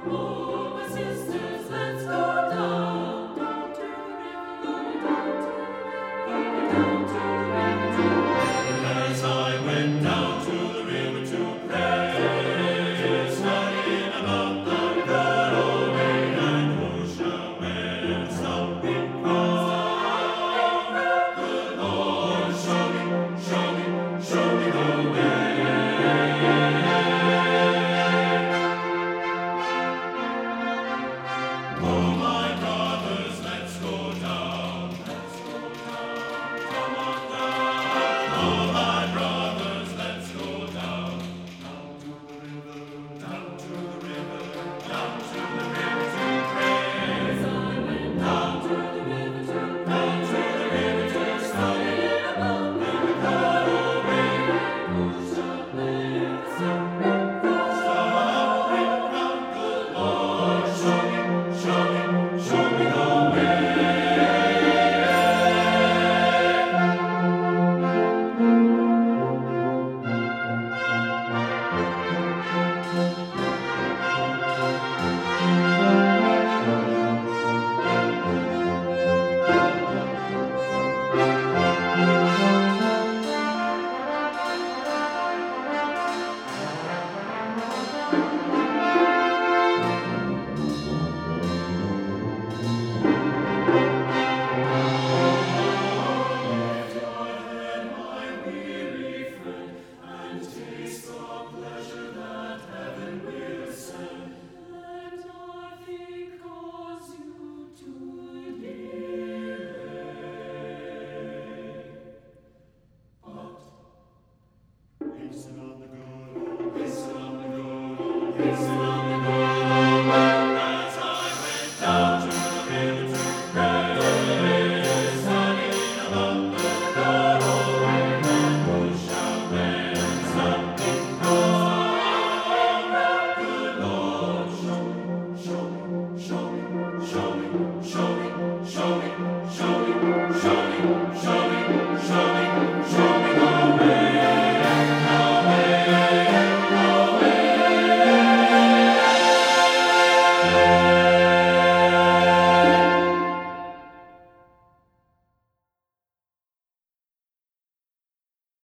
Oh, my sisters, let's go down, down to the river, down to the river, as I went down to the river to pray, studying about the good old way, and who shall wear the stumping cross? Good Lord, show me the way. Oh, my brothers, let's go down, come on down. Oh, my brothers, let's go down, down to the river, down to the river, down to the river to pray. As I went down to the river to study about the good old way, who shall bear the stumping crown? Good Lord, show me the way. Hasten on the good, hasten on the good, hasten on the